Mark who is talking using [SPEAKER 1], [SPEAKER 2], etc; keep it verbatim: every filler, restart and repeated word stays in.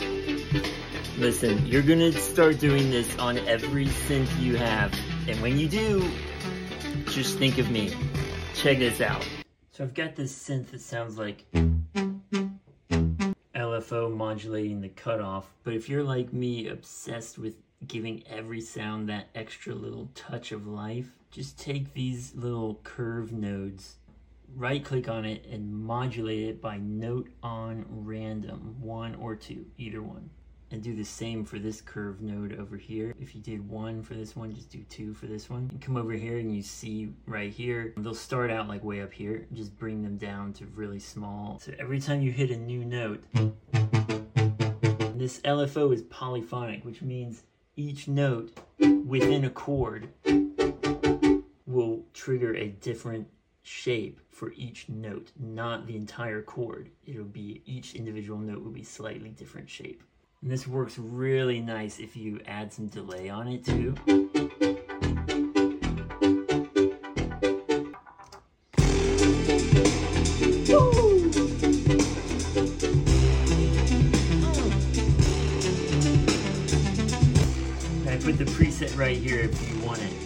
[SPEAKER 1] Listen, you're gonna start doing this on every synth you have, and when you do, just think of me. Check this out. So I've got this synth that sounds like L F O modulating the cutoff, but if you're like me, obsessed with giving every sound that extra little touch of life, just take these little curve nodes, right click on it and modulate it by note on random, one or two, either one. And do the same for this curve node over here. If you did one for this one, just do two for this one. You come over here and you see right here, they'll start out like way up here. Just bring them down to really small. So every time you hit a new note, this L F O is polyphonic, which means each note within a chord will trigger a different shape for each note, not the entire chord. It'll be, each individual note will be slightly different shape. And this works really nice if you add some delay on it too. I put the preset right here if you want it.